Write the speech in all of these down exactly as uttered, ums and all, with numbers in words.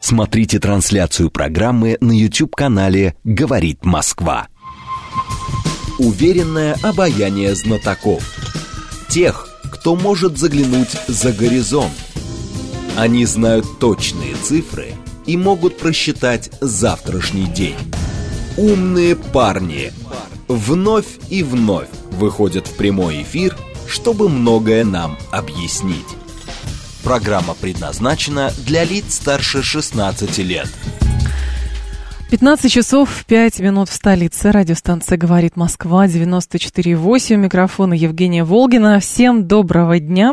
Смотрите трансляцию программы на YouTube-канале «Говорит Москва». Уверенное обаяние знатоков. Тех, кто может заглянуть за горизонт. Они знают точные цифры и могут просчитать завтрашний день. Умные парни вновь и вновь выходят в прямой эфир, чтобы многое нам объяснить. Программа предназначена для лиц старше шестнадцати лет. пятнадцать часов пять минут в столице. Радиостанция «Говорит Москва», девяносто четыре и восемь. Микрофон Евгения Волгина. Всем доброго дня.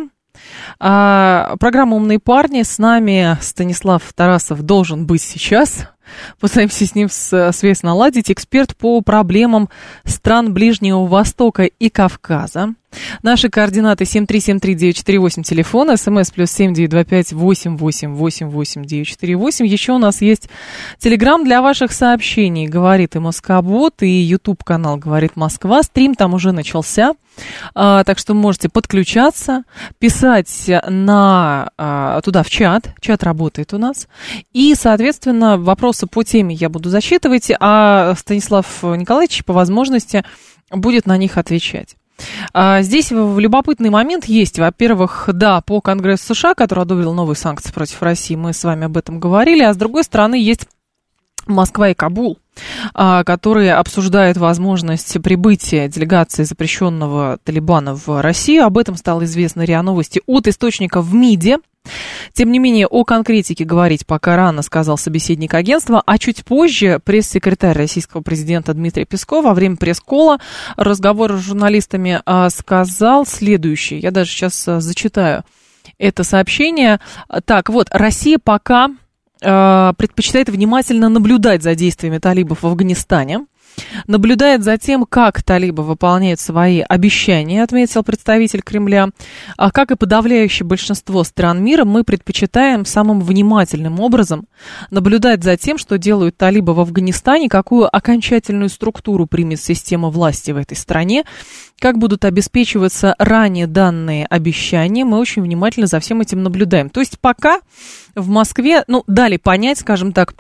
А, программа «Умные парни». С нами Станислав Тарасов должен быть сейчас. Пытаемся с ним связь наладить. Эксперт по проблемам стран Ближнего Востока и Кавказа. Наши координаты семь три семь три девять четыре восемь, телефон, смс плюс семь девять два пять восемь восемь восемь восемь девять четыре восемь. Еще у нас есть телеграм для ваших сообщений, говорит и Москобот, и ютуб-канал «Говорит Москва». Стрим там уже начался, а, так что можете подключаться, писать на, а, туда в чат, чат работает у нас, и, соответственно, вопросы по теме я буду зачитывать, а Станислав Николаевич по возможности будет на них отвечать. Здесь любопытный момент есть. Во-первых, да, по Конгрессу США, который одобрил новые санкции против России, мы с вами об этом говорили, а с другой стороны есть Москва и Кабул, которые обсуждают возможность прибытия делегации запрещенного Талибана в Россию. Об этом стало известно РИА Новости от источников в МИДе. Тем не менее, о конкретике говорить пока рано, сказал собеседник агентства, а чуть позже пресс-секретарь российского президента Дмитрий Песков во время пресс-колла разговора с журналистами сказал следующее. Я даже сейчас зачитаю это сообщение. Так вот, Россия пока предпочитает внимательно наблюдать за действиями талибов в Афганистане. Наблюдает за тем, как талибы выполняют свои обещания, отметил представитель Кремля. А как и подавляющее большинство стран мира, мы предпочитаем самым внимательным образом наблюдать за тем, что делают талибы в Афганистане, какую окончательную структуру примет система власти в этой стране, как будут обеспечиваться ранее данные обещания. Мы очень внимательно за всем этим наблюдаем. То есть пока в Москве, ну, дали понять, скажем так,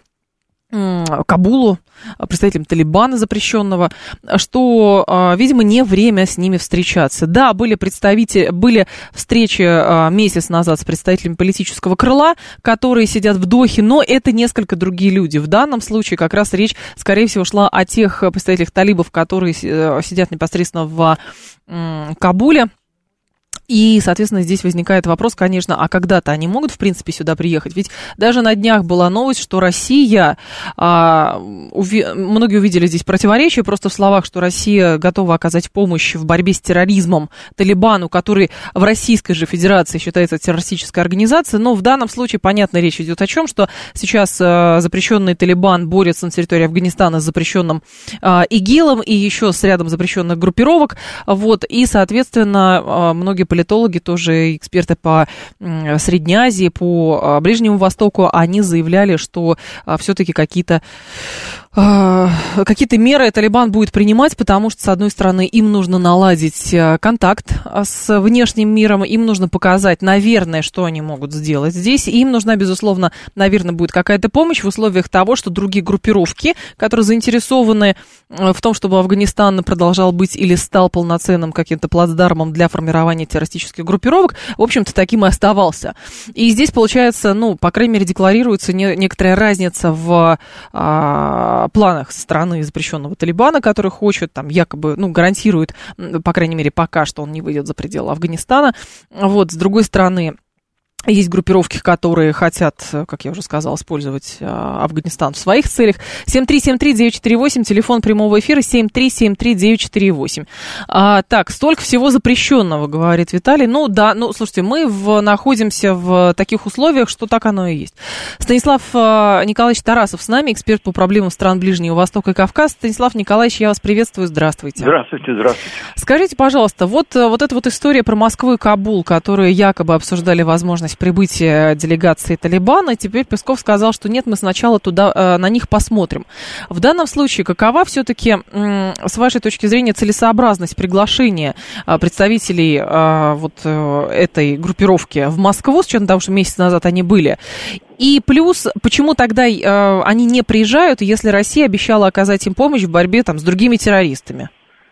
Кабулу, представителям Талибана запрещенного, что, видимо, не время с ними встречаться. Да, были представители, были встречи месяц назад с представителями политического крыла, которые сидят в Дохе, но это несколько другие люди. В данном случае как раз речь, скорее всего, шла о тех представителях талибов, которые сидят непосредственно в Кабуле. И, соответственно, здесь возникает вопрос, конечно, а когда-то они могут, в принципе, сюда приехать? Ведь даже на днях была новость, что Россия, а, уви, многие увидели здесь противоречие просто в словах, что Россия готова оказать помощь в борьбе с терроризмом Талибану, который в Российской же Федерации считается террористической организацией, но в данном случае, понятно, речь идет о чем, что сейчас а, запрещенный Талибан борется на территории Афганистана с запрещенным а, ИГИЛом и еще с рядом запрещенных группировок, вот, и, соответственно, а, многие политологи, тоже эксперты по Средней Азии, по Ближнему Востоку, они заявляли, что все-таки какие-то какие-то меры Талибан будет принимать, потому что, с одной стороны, им нужно наладить контакт с внешним миром, им нужно показать, наверное, что они могут сделать здесь, и им нужна, безусловно, наверное, будет какая-то помощь в условиях того, что другие группировки, которые заинтересованы в том, чтобы Афганистан продолжал быть или стал полноценным каким-то плацдармом для формирования террористических группировок, в общем-то, таким и оставался. И здесь, получается, ну, по крайней мере, декларируется не, некоторая разница в а, планах со стороны запрещенного Талибана, который хочет, там, якобы, ну, гарантирует, по крайней мере, пока что он не выйдет за пределы Афганистана. Вот, с другой стороны, есть группировки, которые хотят, как я уже сказала, использовать а, Афганистан в своих целях. семь три семь три девять четыре восемь, телефон прямого эфира семь три семь три девять четыре восемь. А, так, столько всего запрещенного, говорит Виталий. Ну да, ну слушайте, мы в, находимся в таких условиях, что так оно и есть. Станислав а, Николаевич Тарасов с нами, эксперт по проблемам стран Ближнего Востока и Кавказа. Станислав Николаевич, я вас приветствую, здравствуйте. Здравствуйте, здравствуйте. Скажите, пожалуйста, вот, вот эта вот история про Москву и Кабул, которые якобы обсуждали возможность ожидалось прибытие делегации Талибана. Теперь Песков сказал, что нет, мы сначала туда, на них посмотрим. В данном случае, какова все-таки, с вашей точки зрения, целесообразность приглашения представителей вот этой группировки в Москву, с учетом того, что месяц назад они были? И плюс, почему тогда э, они не приезжают, если Россия обещала оказать им помощь в борьбе там, с другими террористами?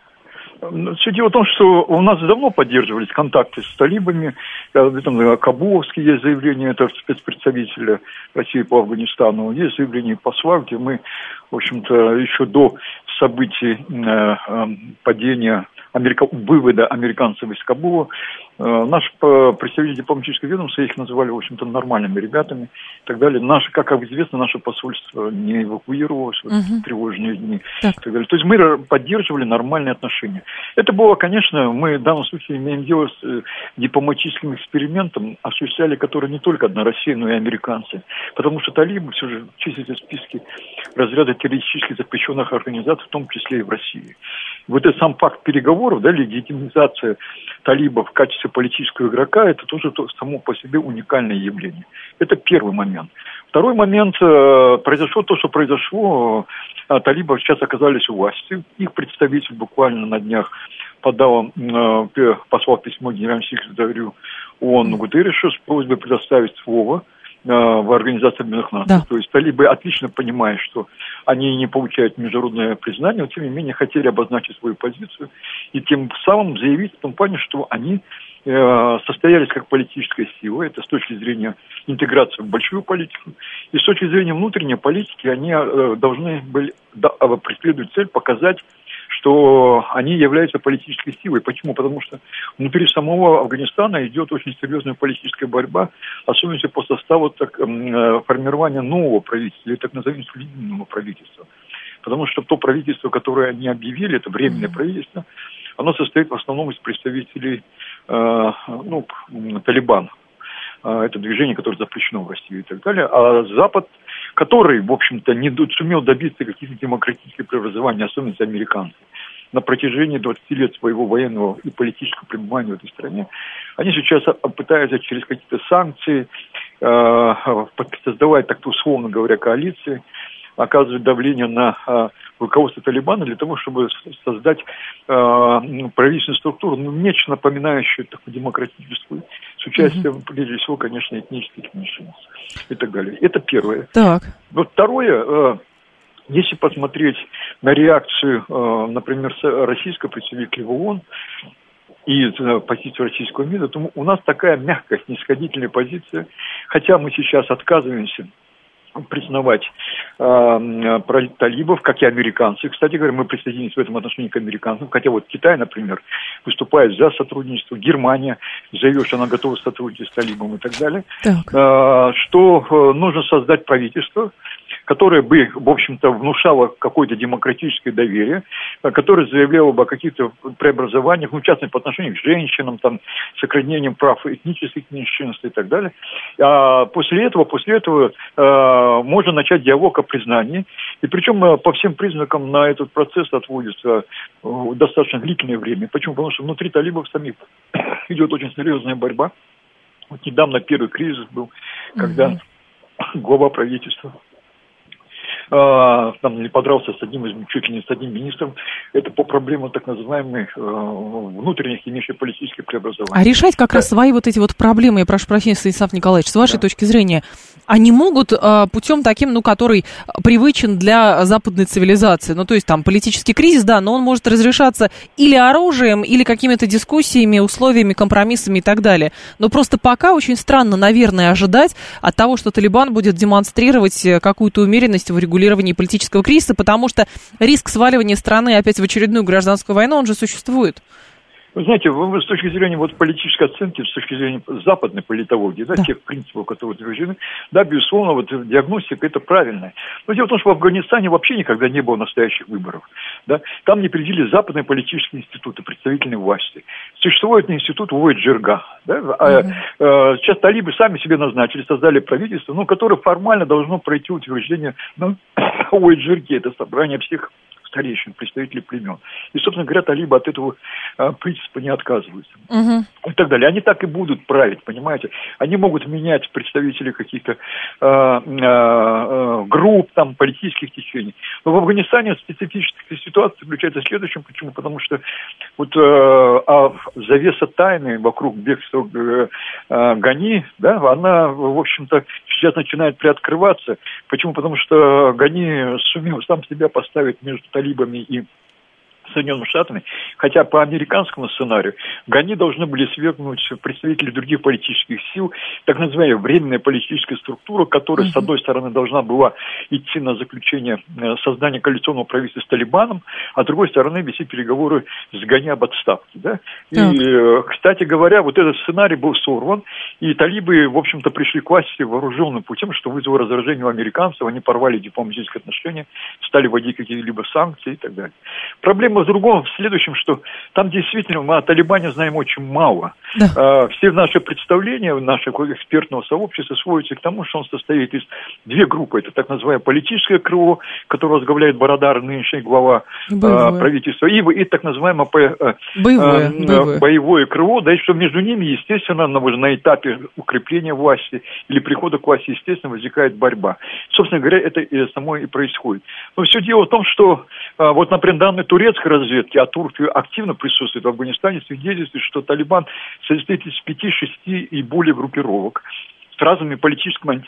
Все дело в том, что у нас давно поддерживались контакты с талибами. Там Кабуловский есть заявление, это спецпредставителя России по Афганистану. Есть заявление посла, где мы, в общем-то, еще до событий э, э, падения, Америка... вывода американцев из Кабула, наши представители дипломатического ведомства, их называли, в общем-то, нормальными ребятами и так далее. Наше, как известно, наше посольство не эвакуировалось в uh-huh. тревожные дни так. и так далее. То есть мы поддерживали нормальные отношения. Это было, конечно, мы в данном случае имеем дело с дипломатическим экспериментом, осуществляли который не только одна Россия, но и американцы. Потому что талибы все же числятся в списке разряда террористически запрещенных организаций, в том числе и в России. Вот этот сам факт переговоров, да, легитимизация талибов в качестве политического игрока, это тоже то, само по себе уникальное явление. Это первый момент. Второй момент, э, произошло то, что произошло, э, талибы сейчас оказались у власти. Их представитель буквально на днях подал, э, послал письмо генеральному секретарю ООН Гутеррешу с просьбой предоставить слово в Организации Объединенных Наций. Да. То есть талибы отлично понимают, что они не получают международное признание, но тем не менее хотели обозначить свою позицию и тем самым заявить в том плане, что они э, состоялись как политическая сила, это с точки зрения интеграции в большую политику, и с точки зрения внутренней политики они э, должны были да, преследовать цель показать, что они являются политической силой. Почему? Потому что внутри самого Афганистана идет очень серьезная политическая борьба, особенно по составу так, формирования нового правительства, или так назовем легитимного правительства. Потому что то правительство, которое они объявили, это временное правительство, оно состоит в основном из представителей э, ну, Талибана. Это движение, которое запрещено в России и так далее. А Запад, который, в общем-то, не сумел добиться каких-то демократических преобразований, особенно американцы, на протяжении двадцати лет своего военного и политического пребывания в этой стране, они сейчас пытаются через какие-то санкции, э, создавать, так условно говоря, коалиции, оказывать давление на э, руководство Талибана для того, чтобы создать э, правительственную структуру, ну, нечто напоминающее такую демократическую, с участием, mm-hmm. прежде всего, конечно, этнических меньшинств и так далее. Это первое. Так. Вот второе, э, если посмотреть на реакцию, э, например, российского представителя в ООН и э, позицию российского МИДа, то у нас такая мягкая, снисходительная позиция, хотя мы сейчас отказываемся признавать э, талибов, как и американцы. Кстати говоря, мы присоединились в этом отношении к американцам, хотя вот Китай, например, выступает за сотрудничество, Германия заявила, что она готова сотрудничать с талибом и так далее, так. Э, что э, нужно создать правительство, которое бы, в общем-то, внушало какое-то демократическое доверие, которое заявляло бы о каких-то преобразованиях, ну, в частности, по отношению к женщинам, там, сохранением прав этнических меньшинств и так далее. А после этого, после этого э, можно начать диалог о признании. И причем э, по всем признакам на этот процесс отводится э, достаточно длительное время. Почему? Потому что внутри талибов самих идет очень серьезная борьба. Вот недавно первый кризис был, когда mm-hmm. глава правительства там не подрался с одним из, чуть ли не с одним министром, это по проблемам так называемых э, внутренних и внешнеполитических преобразований. А решать как да. раз свои вот эти вот проблемы, я прошу прощения, Станислав Николаевич, с вашей да. точки зрения, они могут э, путем таким, ну, который привычен для западной цивилизации, ну, то есть там политический кризис, да, но он может разрешаться или оружием, или какими-то дискуссиями, условиями, компромиссами и так далее. Но просто пока очень странно, наверное, ожидать от того, что Талибан будет демонстрировать какую-то умеренность в регулировании политического кризиса, потому что риск сваливания страны опять в очередную гражданскую войну, он же существует. Вы знаете, вы, с точки зрения вот, политической оценки, с точки зрения западной политологии, да, да. тех принципов, которые утверждены, да, безусловно, вот диагностика это правильная. Но дело в том, что в Афганистане вообще никогда не было настоящих выборов. Да? Там не определили западные политические институты, представительной власти. Существует институт Уайт-Джирга. Да? Mm-hmm. А, а, сейчас талибы сами себе назначили, создали правительство, ну, которое формально должно пройти утверждение на Уайт-Джирге, это собрание всех старейшин, представителей племен. И, собственно говоря, талибы от этого а, принципа не отказываются. Угу. И так далее. Они так и будут править, понимаете. Они могут менять представителей каких-то а, а, групп, там, политических течений. Но в Афганистане специфическая ситуация заключается в следующем. Почему? Потому что вот а, а завеса тайны вокруг бегства а, Гани, да, она, в общем-то, сейчас начинает приоткрываться. Почему? Потому что Гани сумел сам себя поставить между талибами и Соединенными Штатами, хотя по американскому сценарию Гани должны были свергнуть представителей других политических сил, так называемая временная политическая структура, которая, mm-hmm. с одной стороны, должна была идти на заключение создания коалиционного правительства с Талибаном, а с другой стороны вести переговоры с Гани об отставке. Да? И, mm-hmm. кстати говоря, вот этот сценарий был сорван, и талибы, в общем-то, пришли к власти вооруженным путем, что вызвало раздражение у американцев, они порвали дипломатические отношения, стали вводить какие-либо санкции и так далее. Проблема в другом, в следующем, что там действительно мы о Талибане знаем очень мало. Да. А, все наши представления нашего экспертного сообщества сводятся к тому, что он состоит из две группы. Это так называемое политическое крыло, которое возглавляет Бородар, нынешний глава а, правительства, и, и так называемое а, боевое, а, боевое. боевое крыло, да, и что между ними, естественно, на, на этапе укрепления власти или прихода к власти, естественно, возникает борьба. Собственно говоря, это и само и происходит. Но все дело в том, что а, вот, например, данные турецкой разведки, а Турция активно присутствует в Афганистане, свидетельствует, что Талибан состоит из пяти-шести и более группировок с разными политическими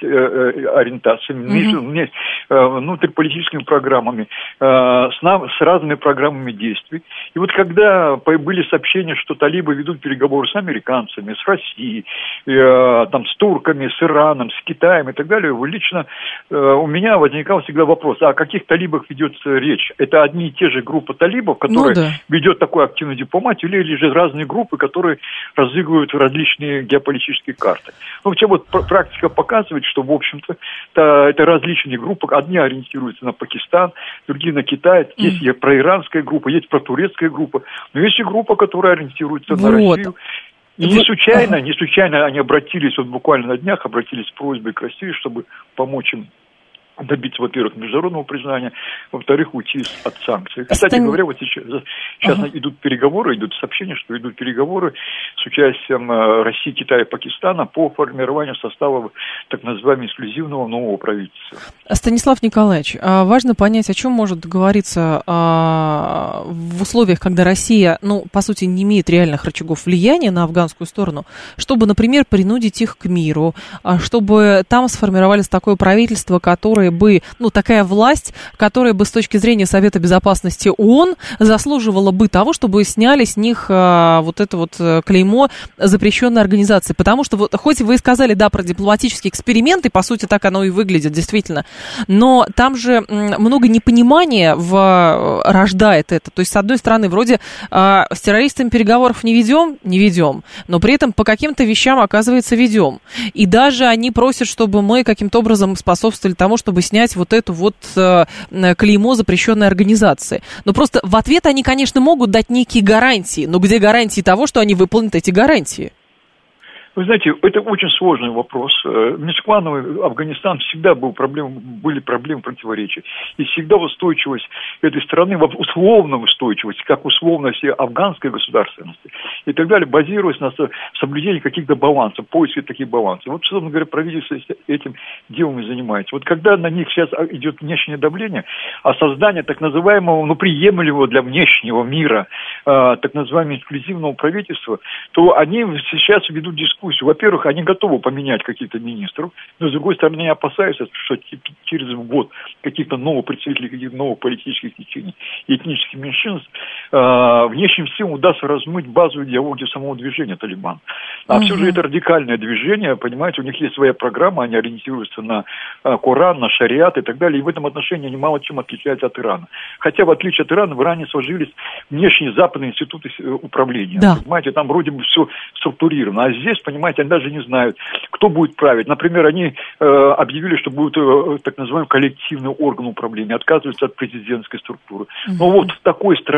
ориентациями, mm-hmm. внутриполитическими программами, с, с разными программами действий. И вот когда были сообщения, что талибы ведут переговоры с американцами, с Россией, там, с турками, с Ираном, с Китаем и так далее, лично у меня возникал всегда вопрос, а о каких талибах ведется речь? Это одни и те же группы талибов, которые ну, да. ведет такую активную дипломатию, или, или же разные группы, которые разыгрывают различные геополитические карты? Ну, вообще вот практика показывает, что, в общем-то, это, это различные группы. Одни ориентируются на Пакистан, другие на Китай. Есть mm. проиранская группа, есть протурецкая группа. Но есть и группа, которая ориентируется вот. на Россию. И не случайно, не случайно они обратились, вот буквально на днях, обратились с просьбой к России, чтобы помочь им добиться, во-первых, международного признания, во-вторых, уйти от санкций. Кстати Остан... говоря, вот сейчас, сейчас ага. идут переговоры, идут сообщения, что идут переговоры с участием России, Китая и Пакистана по формированию состава так называемого эксклюзивного нового правительства. Станислав Николаевич, важно понять, о чем может говориться в условиях, когда Россия, ну, по сути, не имеет реальных рычагов влияния на афганскую сторону, чтобы, например, принудить их к миру, чтобы там сформировалось такое правительство, которое бы, ну, такая власть, которая бы с точки зрения Совета Безопасности ООН заслуживала бы того, чтобы сняли с них а, вот это вот клеймо запрещенной организации. Потому что, вот, хоть вы и сказали, да, про дипломатические эксперименты, по сути, так оно и выглядит, действительно, но там же много непонимания в, рождает это. То есть, с одной стороны, вроде а, с террористами переговоров не ведем, не ведем, но при этом по каким-то вещам, оказывается, ведем. И даже они просят, чтобы мы каким-то образом способствовали тому, чтобы снять вот эту вот э, клеймо запрещенной организации. Но просто в ответ они, конечно, могут дать некие гарантии. Но где гарантии того, что они выполнят эти гарантии? Вы знаете, это очень сложный вопрос. Межклановый Афганистан всегда был проблем, были проблемы противоречий. И всегда устойчивость этой страны, условная устойчивость, как условность афганской государственности и так далее, базировалась на соблюдении каких-то балансов, поиске таких балансов. Вот, собственно говоря, правительство этим делом и занимается. Вот когда на них сейчас идет внешнее давление, а создание так называемого, ну, приемлемого для внешнего мира, э, так называемого инклюзивного правительства, то они сейчас ведут дискуссию. Во-первых, они готовы поменять каких-то министров, но, с другой стороны, они опасаются, что через год каких-то новых представителей, каких-то новых политических течений и этнических меньшинств э, внешним силам удастся размыть базовую идеологию самого движения Талибан. А uh-huh. все же это радикальное движение, понимаете, у них есть своя программа, они ориентируются на э, Коран, на шариат и так далее, и в этом отношении они мало чем отличаются от Ирана. Хотя, в отличие от Ирана, в Иране сложились внешние западные институты управления. Да. Понимаете, там вроде бы все структурировано, а здесь, понимаете, они даже не знают, кто будет править. Например, они э, объявили, что будет э, так называемый коллективный орган управления, отказываются от президентской структуры. Mm-hmm. Но вот в такой стране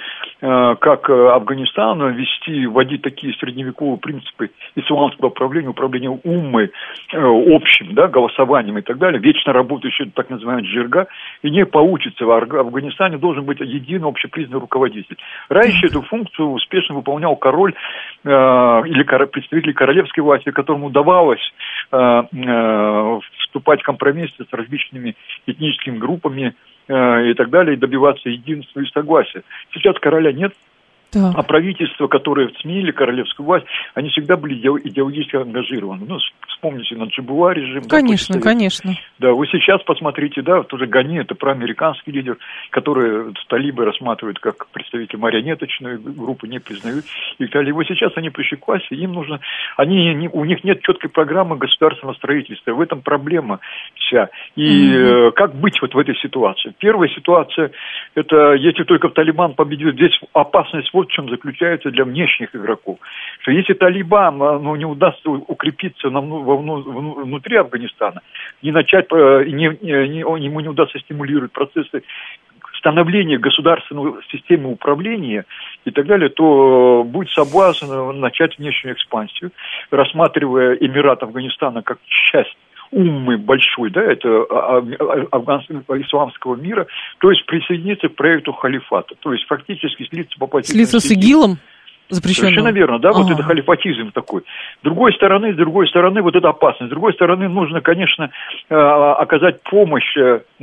как Афганистан вести, вводить такие средневековые принципы исламского управления, управления уммой, общим, да, голосованием и так далее, вечно работающий так называемый джирга, и не получится. В Афганистане должен быть единый общепризнанный руководитель. Раньше эту функцию успешно выполнял король э, или кор- представитель королевской власти, которому удавалось э, э, вступать в компромиссы с различными этническими группами э, и так далее, и добиваться единства и согласия. Сейчас короля нет. Да. А правительство, которое в СМИ или королевскую власть, они всегда были идеологически ангажированы. Ну, вспомните Наджибулла режим. Конечно, да, конечно. Да, вы сейчас посмотрите, да, тоже Гани, это проамериканский лидер, который талибы рассматривают как представитель марионеточной группы, не признают и так далее. И вот сейчас они пришли к власти, им нужно, они, не, у них нет четкой программы государственного строительства, в этом проблема вся. И mm-hmm. э, как быть вот в этой ситуации? Первая ситуация, это если только Талибан победит, здесь опасность вот в чем заключается для внешних игроков. Что если Талибан, ну, не удастся укрепиться на, во, внутри Афганистана, не начать, не, не, ему не удастся стимулировать процессы становления государственной системы управления и так далее, то будет соблазн начать внешнюю экспансию, рассматривая Эмират Афганистана как часть уммы большой, да, это афганского исламского мира, то есть присоединиться к проекту халифата, то есть фактически слиться по позиции. Слиться с ИГИЛом? Запрещенного. Совершенно верно, да, ага. вот это халифатизм такой. С другой стороны, с другой стороны, вот это опасность. С другой стороны, нужно, конечно, оказать помощь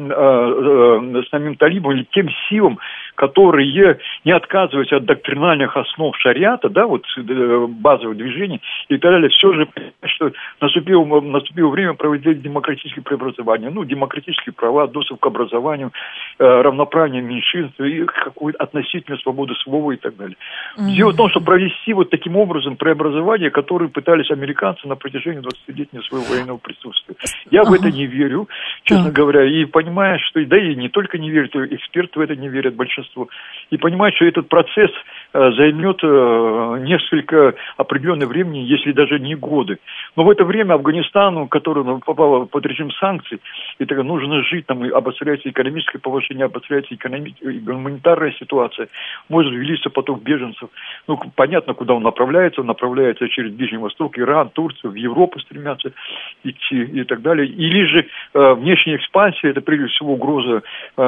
самим талибам или тем силам, которые не отказываются от доктринальных основ шариата, да, вот базовых движений и так далее, все же, что наступило, наступило время проводить демократические преобразования, ну, демократические права, доступ к образованию, равноправие меньшинств и какую-то относительную свободу слова и так далее. Mm-hmm. Дело в том, что провести вот таким образом преобразования, которые пытались американцы на протяжении двадцатилетнего своего военного присутствия. Я uh-huh. в это не верю, честно uh-huh. говоря, и понимаю, что, да и не только не верят, эксперты в это не верят, большинство, и понимаю, что этот процесс э, займет э, несколько определенного времени, если даже не годы. Но в это время Афганистану, который ну, попал под режим санкций, и так, нужно жить, там и обостряется экономическое положение, обостряется экономическая и гуманитарная ситуация, может увеличиться поток беженцев. Ну, понятно, куда он направляется, он направляется через Ближний Восток, Иран, Турцию, в Европу стремятся идти и так далее. Или же э, внешняя экспансия, это прежде всего угроза э,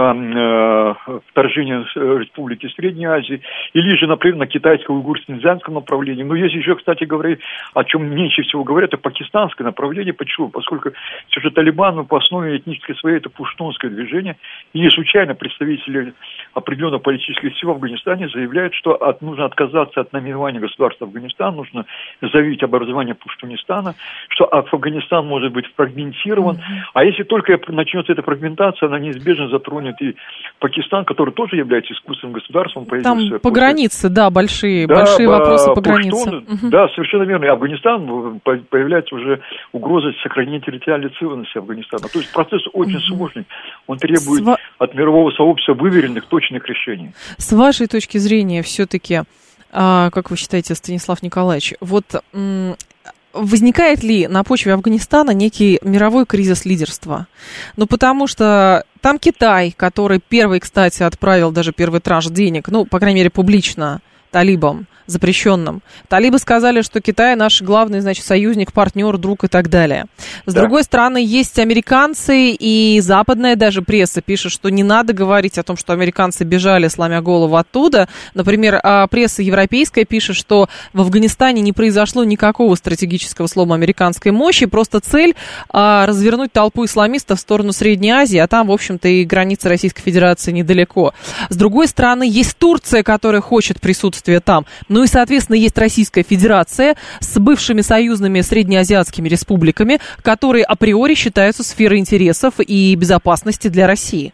э, вторжения Республики Средней Азии, или же, например, на китайско-уйгурско-низянском направлении. Но есть еще, кстати говоря, о чем меньше всего говорят, это пакистанское направление. Почему? Поскольку все же Талибан по основе этнической своей это пуштунское движение, и не случайно представители определенных политических сил в Афганистане заявляют, что от, нужно отказаться от наименования государства Афганистан, нужно заявить образование Пуштунистана, что Афганистан может быть фрагментирован, mm-hmm. а если только начнется эта фрагментация, она неизбежно затронет и Пакистан, который тоже является искусственным государством. Там по после... границе, да, большие, да, большие по, вопросы по границе. Угу. Да, совершенно верно. И Афганистан, появляется уже угроза сохранения территориальной целостности Афганистана. То есть процесс очень угу. сложный. Он требует Сва... от мирового сообщества выверенных, точных решений. С вашей точки зрения, все-таки, а, как вы считаете, Станислав Николаевич, вот... М- возникает ли на почве Афганистана некий мировой кризис лидерства? Ну, потому что там Китай, который первый, кстати, отправил даже первый транш денег, ну, по крайней мере, публично, талибам, запрещенным. Талибы сказали, что Китай наш главный, значит, союзник, партнер, друг и так далее. С да. другой стороны, есть американцы, и западная даже пресса пишет, что не надо говорить о том, что американцы бежали, сломя голову оттуда. Например, пресса европейская пишет, что в Афганистане не произошло никакого стратегического слома американской мощи, просто цель а, развернуть толпу исламистов в сторону Средней Азии, а там, в общем-то, и граница Российской Федерации недалеко. С другой стороны, есть Турция, которая хочет присутствия там. Ну и, соответственно, есть Российская Федерация с бывшими союзными среднеазиатскими республиками, которые априори считаются сферой интересов и безопасности для России.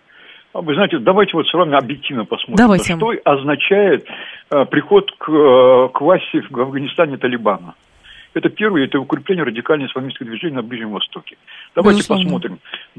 Вы знаете, давайте вот с вами объективно посмотрим, давайте. Что означает э, приход к, э, к власти в Афганистане Талибана. Это первое, это укрепление радикального исламистского движения на Ближнем Востоке. Давайте Безусловно. посмотрим. Да,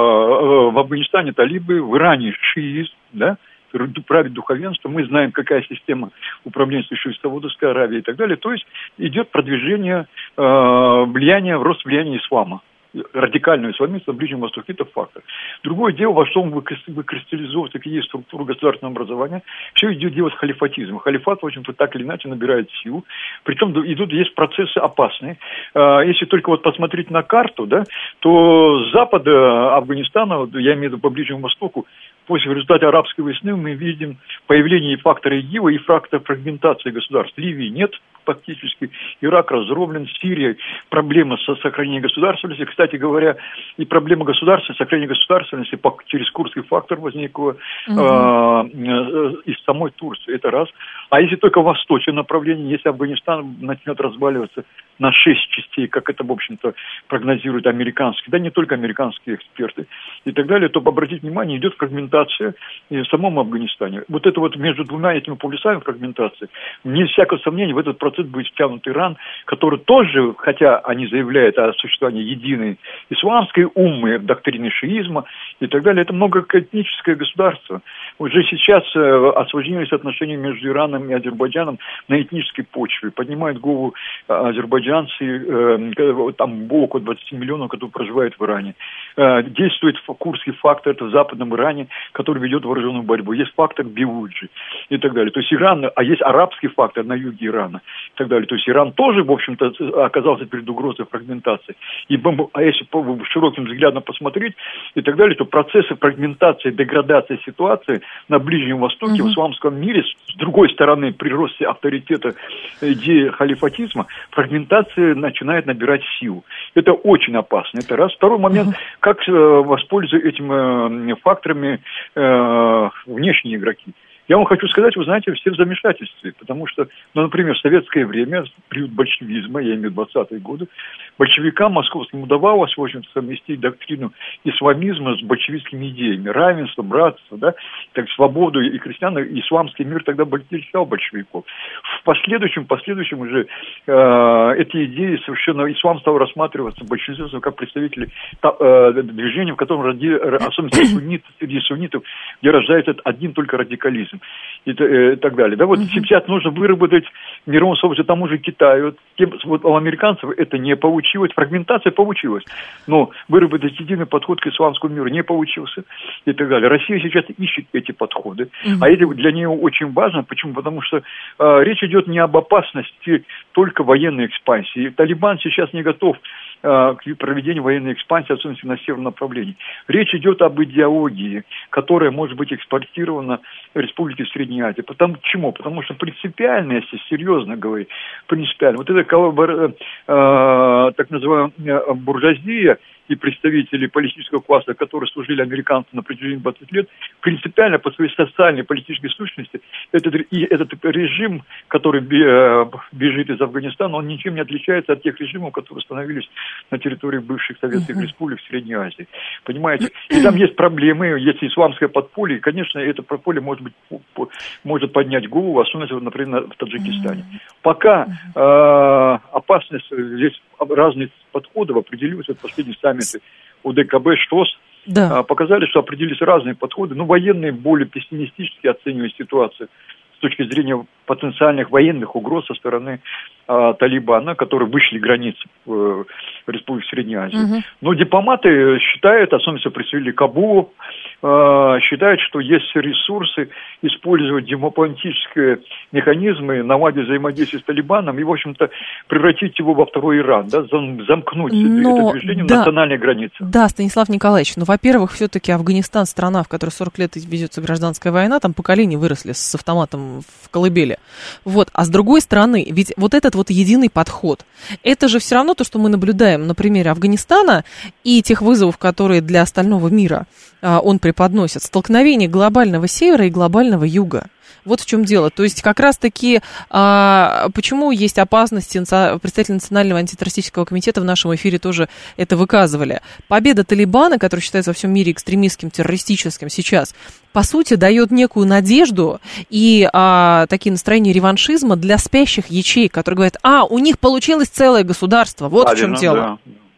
э, в Афганистане талибы, в Иране шиизм, да, правит духовенство, мы знаем, какая система управления существует в Саудовской Аравии и так далее. То есть идет продвижение э, влияния, рост влияния ислама. радикального исламизма на Ближнем Востоке, это фактор. Другое дело, во что он выкристаллизовывается, какие есть структуры государственного образования, все идет дело с халифатизмом. Халифат, в общем-то, так или иначе набирает силу, причем идут, есть процессы опасные. Если только вот посмотреть на карту, да, то с запада Афганистана, я имею в виду по Ближнему Востоку, после в результате арабской весны мы видим появление фактора ИГИЛа и фактора фрагментации государств. Ливии нет фактически, Ирак разгромлен, Сирия, проблема со сохранением государственности. Кстати говоря, и проблема государственности, сохранения государственности через Курдский фактор возникла угу. э, из самой Турции, это раз. А если только в восточном направлении, если Афганистан начнет разваливаться на шесть частей, как это, в общем-то, прогнозируют американские, да не только американские эксперты и так далее, то, обратите внимание, идет фрагментация в самом Афганистане. Вот это вот между двумя этими полюсами фрагментации, не всякого сомнения, в этот процесс будет втянут Иран, который тоже, хотя они заявляют о существовании единой исламской уммы, доктрины шиизма и так далее, это многоэтническое государство. Уже сейчас э, осложнились отношения между Ираном и Азербайджаном на этнической почве. Поднимают голову э, азербайджанцы, э, там около двадцать миллионов, которые проживают в Иране. Э, действует курдский фактор, это в западном Иране, который ведет вооруженную борьбу. Есть фактор Биуджи и так далее. То есть Иран, а есть арабский фактор на юге Ирана и так далее. То есть Иран тоже, в общем-то, оказался перед угрозой фрагментации. И, а если по широким взглядом посмотреть и так далее, то процессы фрагментации, деградации ситуации на Ближнем Востоке, uh-huh. в исламском мире, с другой стороны, при росте авторитета идеи халифатизма, фрагментация начинает набирать силу. Это очень опасно. Это раз. Второй момент, uh-huh. как э, воспользоваться этими э, факторами э, внешние игроки. Я вам хочу сказать, вы знаете, все в замешательстве, потому что, ну, например, в советское время, период большевизма, я имею в виду двадцатые годы, большевикам московским удавалось, в общем-то, совместить доктрину исламизма с большевистскими идеями, равенство, братство, да, так, свободу и крестьян, и исламский мир тогда лишал большевиков. В последующем, последующем уже э, эти идеи совершенно, ислам стал рассматриваться большинством как представители э, движения, в котором, ради, особенно суннит, среди суннитов, где рождается один только радикализм. И, и так далее. Да, вот uh-huh. сейчас нужно выработать мировое сообщество тому же Китаю. Тем, вот у американцев это не получилось. Фрагментация получилась. Но выработать единый подход к исламскому миру не получился. И так далее. Россия сейчас ищет эти подходы. Uh-huh. А это для нее очень важно. Почему? Потому что э, речь идет не об опасности только военной экспансии. Талибан сейчас не готов к проведению военной экспансии, особенно на северном направлении. Речь идет об идеологии, которая может быть экспортирована в республике Средней Азии. Потому, почему? Потому что принципиально, если серьезно говорить, принципиально, вот эта э, так называемая буржуазия и представители политического класса, которые служили американцам на протяжении двадцати лет, принципиально по своей социальной и политической сущности, этот, и этот режим, который бежит из Афганистана, он ничем не отличается от тех режимов, которые установились на территории бывших советских uh-huh. республик в Средней Азии. Понимаете? И там есть проблемы, есть исламское подполье, и, конечно, это подполье может быть, может поднять голову, особенно, например, в Таджикистане. Пока э, опасность, здесь разные подходы определились, вот последние саммиты ОДКБ, ШОС, да. показали, что определились разные подходы. Ну, военные более пессимистически оценивают ситуацию с точки зрения потенциальных военных угроз со стороны а, Талибана, которые вышли границы в, в Республике Средней Азии. Угу. Но дипломаты считают, особенно представители Кабула, а, считают, что есть ресурсы использовать дипломатические механизмы, наладить взаимодействие с Талибаном и, в общем-то, превратить его во второй Иран, да, замкнуть но, это движение да, национальной границы. Да, Станислав Николаевич, ну, во-первых, все-таки Афганистан страна, в которой сорок лет ведется гражданская война, там поколения выросли с автоматом в колыбели. Вот. А с другой стороны, ведь вот этот вот единый подход, это же все равно то, что мы наблюдаем на примере Афганистана и тех вызовов, которые для остального мира а, он преподносит. Столкновение глобального севера и глобального юга. Вот в чем дело. То есть как раз-таки а, почему есть опасность, представители Национального антитеррористического комитета в нашем эфире тоже это выказывали. Победа Талибана, который считается во всем мире экстремистским, террористическим сейчас, по сути, дает некую надежду и а, такие настроения реваншизма для спящих ячеек, которые говорят, а, у них получилось целое государство. Вот Правильно, в чем дело. Да.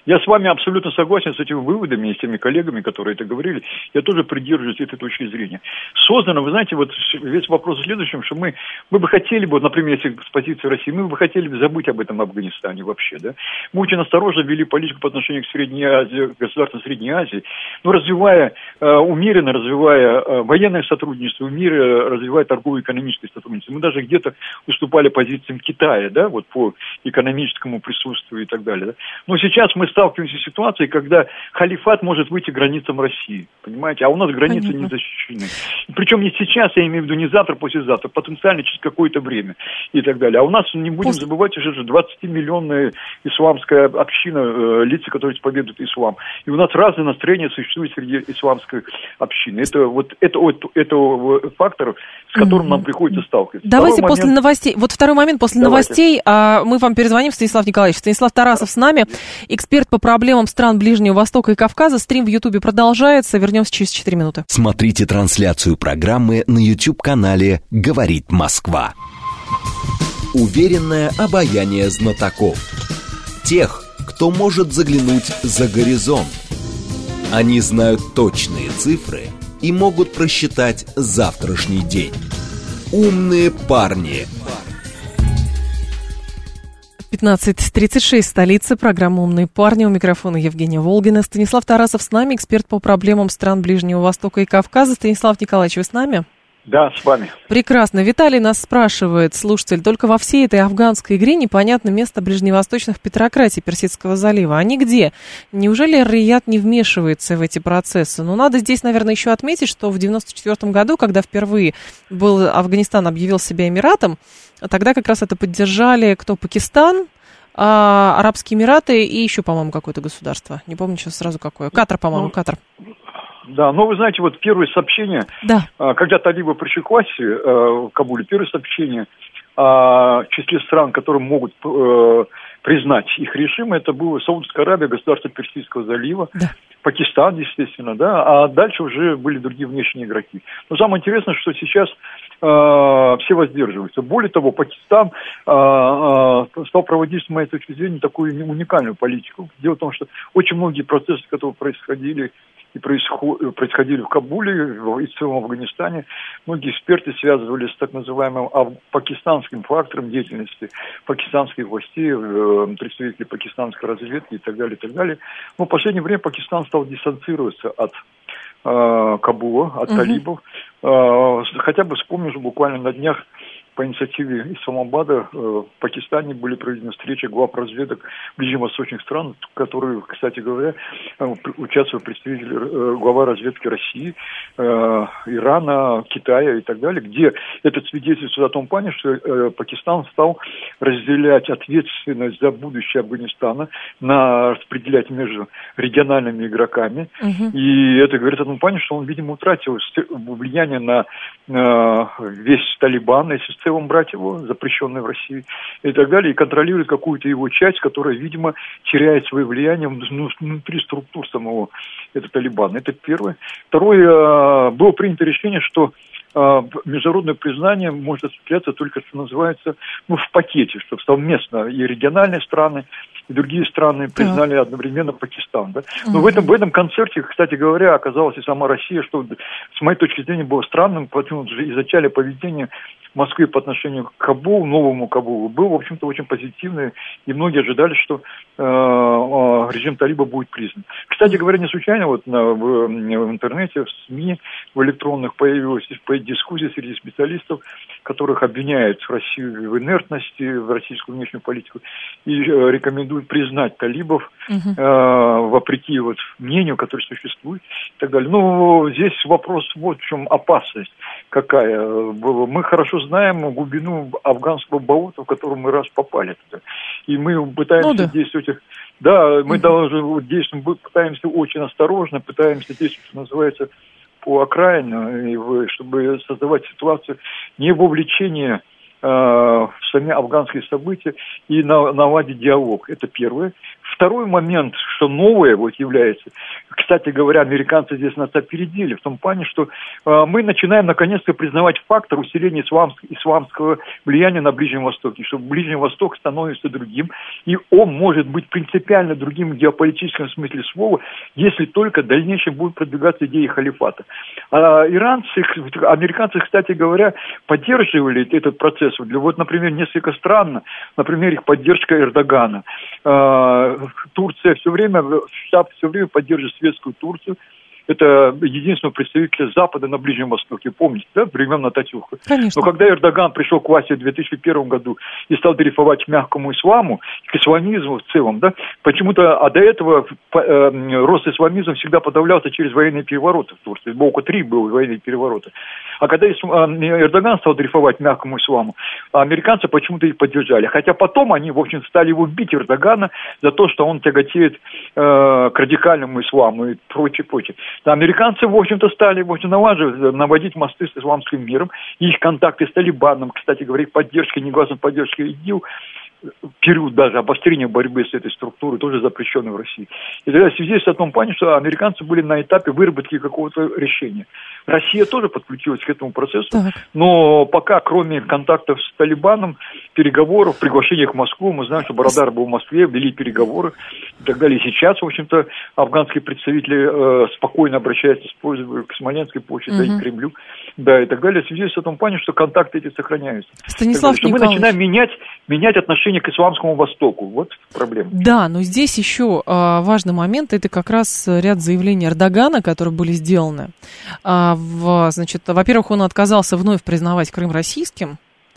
Я с вами абсолютно согласен с этими выводами и с теми коллегами, которые это говорили. Я тоже придерживаюсь этой точки зрения. Создано, вы знаете, вот весь вопрос в следующем, что мы, мы бы хотели бы, например, если с позиции России, мы бы хотели бы забыть об этом Афганистане вообще, да. Мы очень осторожно вели политику по отношению к Средней Азии, государствам Средней Азии, но развивая, э, умеренно развивая э, военное сотрудничество, умеренно развивая торгово-экономическое сотрудничество. Мы даже где-то уступали позициям Китая, да, вот по экономическому присутствию и так далее. Да? Но сейчас мы сталкиваемся с ситуацией, когда халифат может выйти к границам России, понимаете, а у нас границы Понятно. Не защищены. Причем не сейчас, я имею в виду не завтра, послезавтра, потенциально через какое-то время и так далее. А у нас, не будем Пусть... забывать, уже же двадцатимиллионная исламская община, э, лица, которые исповедуют ислам. И у нас разные настроения существуют среди исламской общины. Это вот это, это, это фактор, с которым mm-hmm. нам приходится сталкиваться. Давайте второй после момент... новостей. Вот второй момент после Давайте. новостей. А, мы вам перезвоним, Станислав Николаевич. Станислав Тарасов с нами, эксперт по проблемам стран Ближнего Востока и Кавказа. Стрим в Ютубе продолжается. Вернемся через четыре минуты. Смотрите трансляцию программы на YouTube-канале «Говорит Москва». Уверенное обаяние знатоков. Тех, кто может заглянуть за горизонт. Они знают точные цифры и могут просчитать завтрашний день. Умные парни. пятнадцать тридцать шесть, столица, программа «Умные парни». У микрофона Евгения Волгина. Станислав Тарасов с нами, эксперт по проблемам стран Ближнего Востока и Кавказа. Станислав Николаевич, вы с нами? Да, с вами. Прекрасно. Виталий нас спрашивает, слушатель, только во всей этой афганской игре непонятно место ближневосточных петрократий Персидского залива. Они где? Неужели Ар-Рияд не вмешивается в эти процессы? Но надо здесь, наверное, еще отметить, что в девяносто четвёртом году, когда впервые был Афганистан объявил себя Эмиратом, тогда как раз это поддержали кто? Пакистан, а, Арабские Эмираты и еще, по-моему, какое-то государство. Не помню сейчас сразу какое. Катар, по-моему, ну, Катар. Да, но вы знаете, вот первые сообщения, да. когда талибы пришли к власти в Кабуле, первые сообщения о числе стран, которые могут признать их режим, это была Саудовская Аравия, государство Персидского залива, да. Пакистан, естественно, да, а дальше уже были другие внешние игроки. Но самое интересное, что сейчас э, все воздерживаются. Более того, Пакистан э, э, стал проводить, с моей точки зрения, такую уникальную политику. Дело в том, что очень многие процессы, которые происходили и происходили в Кабуле, и в целом в Афганистане, многие эксперты связывали с так называемым пакистанским фактором деятельности пакистанских властей, представителей пакистанской разведки и так далее, и так далее. Но в последнее время Пакистан стал дистанцироваться от э, Кабула, от угу. талибов. Э, хотя бы вспомню, что буквально на днях по инициативе Исламабада э, в Пакистане были проведены встречи глав разведок ближневосточных стран, которые, кстати говоря, э, участвовали представители э, глава разведки России, э, Ирана, Китая и так далее, где это свидетельствует о том плане, что э, Пакистан стал разделять ответственность за будущее Афганистана, на распределять между региональными игроками. Угу. И это говорит о том плане, что он, видимо, утратил влияние на э, весь Талибан, если в целом брать его, запрещенный в России, и так далее, и контролирует какую-то его часть, которая, видимо, теряет свое влияние внутри структур самого этого Талибана. Это первое. Второе, было принято решение, что международное признание может осуществляться только, что называется, ну, в пакете, чтобы совместно и региональные страны, и другие страны признали да. одновременно Пакистан. Да? Но угу. в, этом, в этом концерте, кстати говоря, оказалась и сама Россия, что, с моей точки зрения, было странным, потому что изначально поведение Москвы по отношению к Кабулу, новому Кабулу, был, в общем-то, очень позитивный, и многие ожидали, что э, э, режим талиба будет признан. Кстати говоря, не случайно вот на, в, в интернете, в СМИ, в электронных появилась дискуссия среди специалистов, которых обвиняют Россию в инертности, в российскую внешнюю политику, и э, рекомендуют признать талибов, угу. э, вопреки вот мнению, которое существует, и так далее. Ну, здесь вопрос вот в чем опасность какая. Мы хорошо знаем глубину афганского болота, в котором мы раз попали туда. И мы пытаемся ну, да. действовать... Да, мы угу. должны действовать, пытаемся очень осторожно, пытаемся действовать, что называется, по окраину, чтобы создавать ситуацию не вовлечения э, в сами афганские события и на, наладить диалог. Это первое. Второй момент, что новое вот является, кстати говоря, американцы здесь нас опередили в том плане, что э, мы начинаем наконец-то признавать фактор усиления исламск, исламского влияния на Ближнем Востоке, что Ближний Восток становится другим, и он может быть принципиально другим в геополитическом смысле слова, если только в дальнейшем будут продвигаться идеи халифата. А иранцы, американцы, кстати говоря, поддерживали этот процесс. Вот, например, несколько странно, например, их поддержка Эрдогана. Э, Турция все время, штаб все время поддерживает светскую Турцию. Это единственный представитель Запада на Ближнем Востоке. Помните, да, времен Ататюрка? Конечно. Но когда Эрдоган пришел к власти в две тысячи первом году и стал дрейфовать к мягкому исламу, к исламизму в целом, да, почему-то, а до этого э, рост исламизма всегда подавлялся через военные перевороты в Турции. Боку три был военные перевороты. А когда Эрдоган стал дрейфовать к мягкому исламу, американцы почему-то их поддержали. Хотя потом они, в общем, стали его бить, Эрдогана, за то, что он тяготеет э, к радикальному исламу и прочее, прочее. Американцы, в общем-то, стали в общем, налаживать, наводить мосты с исламским миром, и их контакты с Талибаном, кстати говоря, поддержкой, негласной поддержкой ИГИЛ, период даже обострения борьбы с этой структурой, тоже запрещенной в России. И тогда свидетельствует о том плане, что американцы были на этапе выработки какого-то решения. Россия тоже подключилась к этому процессу, так. Но пока, кроме контактов с Талибаном, переговоров, приглашения в Москву, мы знаем, что Барадар был в Москве, вели переговоры и так далее. И сейчас, в общем-то, афганские представители э, спокойно обращаются с к Смоленской площади, угу. и к Кремлю, да, и так далее. Свидетельствует о том плане, что контакты эти сохраняются. Станислав Николаевич, мы начинаем менять, менять отношения к Исламскому Востоку. Вот проблема. Да, но здесь еще а, важный момент, это как раз ряд заявлений Эрдогана, которые были сделаны. А, в, значит, во-первых, он отказался вновь признавать Крым российским.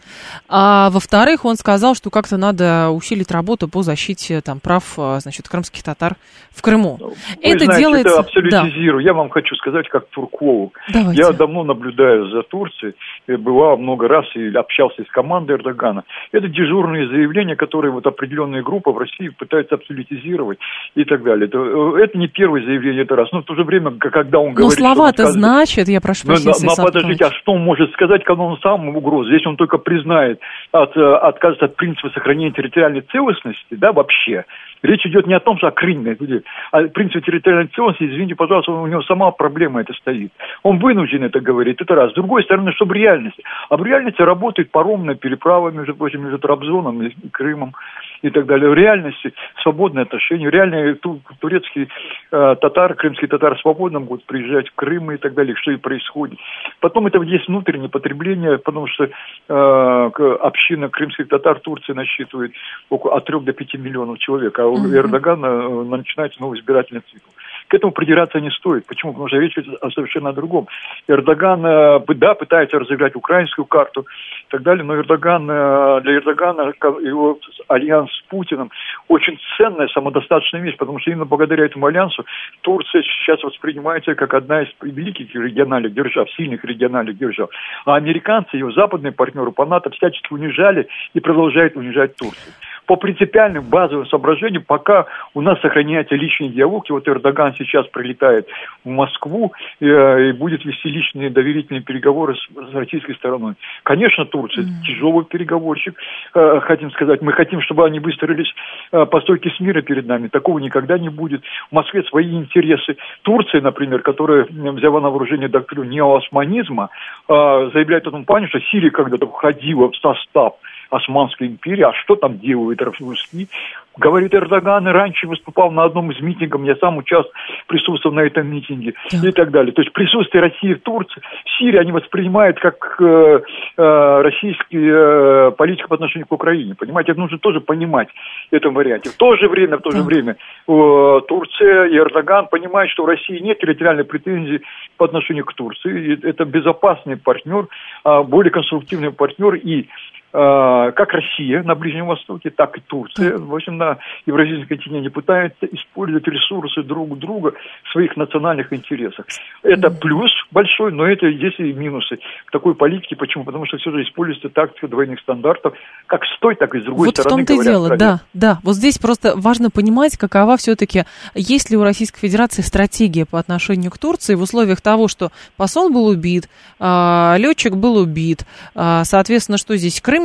А во-вторых, он сказал, что как-то надо усилить работу по защите там, прав, значит, крымских татар в Крыму. Вы это знаете, делается... это абсолютизирую. Да. Я вам хочу сказать, как турколог. Давайте. Я давно наблюдаю за Турцией, бывал много раз и общался с командой Эрдогана. Это дежурные заявления, которые вот определенные группы в России пытаются абсолютизировать и так далее. Это, это не первое заявление, это раз. Но в то же время, когда он говорит... Но слова-то значит, я прошу прощения. Но, но подождите, а что он может сказать, когда он сам в угрозу? Здесь он только признает, от, откажется от принципа сохранения территориальной целостности, да, вообще. Речь идет не о том, что о Крыме, а о принципе территориальной целостности, извините, пожалуйста, у него сама проблема это стоит. Он вынужден это говорить, это раз. С другой стороны, что в реальности? А в реальности работает паромная переправа, между прочим, между Трабзоном и Крымом и так далее. В реальности свободные отношения, реальные ту, турецкие э, татары, крымские татары свободно могут приезжать в Крым и так далее, что и происходит. Потом это есть внутреннее потребление, потому что э, община крымских татар в Турции насчитывает около от трех до пяти миллионов человек, а у mm-hmm. Эрдогана э, начинается новый избирательный цикл. К этому придираться не стоит. Почему? Потому что речь идет о совершенно другом. Эрдоган, да, пытается разыграть украинскую карту и так далее, но Эрдоган, для Эрдогана его альянс с Путиным очень ценная, самодостаточная вещь, потому что именно благодаря этому альянсу Турция сейчас воспринимается как одна из великих региональных держав, сильных региональных держав. А американцы, ее западные партнеры по НАТО всячески унижали и продолжают унижать Турцию. По принципиальным базовым соображениям, пока у нас сохраняется личный диалог, и вот Эрдоган сейчас прилетает в Москву э, и будет вести личные доверительные переговоры с, с российской стороной. Конечно, Турция mm. тяжелый переговорщик, э, хотим сказать, мы хотим, чтобы они выстроились э, по стойке смирно перед нами, такого никогда не будет. В Москве свои интересы. Турция, например, которая взяла на вооружение доктрину неоосманизма, э, заявляет о том плане, что Сирия когда-то входила в состав Османской империи, а что там делают русские? Говорит Эрдоган, и раньше выступал на одном из митингов, я сам участвовал, присутствовал на этом митинге, да. и так далее. То есть присутствие России в Турции, в Сирии они воспринимают как э, э, российский э, политику по отношению к Украине. Понимаете, это нужно тоже понимать в этом варианте. В то же время, в то да. же время э, Турция и Эрдоган понимают, что у России нет территориальной претензии по отношению к Турции. И это безопасный партнер, э, более конструктивный партнер и как Россия на Ближнем Востоке, так и Турция, в общем, на евразийском континенте пытаются использовать ресурсы друг друга в своих национальных интересах. Это плюс большой, но это есть и минусы такой политики. Почему? Потому что все же используется тактика двойных стандартов, как с той, так и с другой вот стороны. Вот в том-то и дело, да, да. Вот здесь просто важно понимать, какова все-таки, есть ли у Российской Федерации стратегия по отношению к Турции в условиях того, что посол был убит, летчик был убит, соответственно, что здесь Крым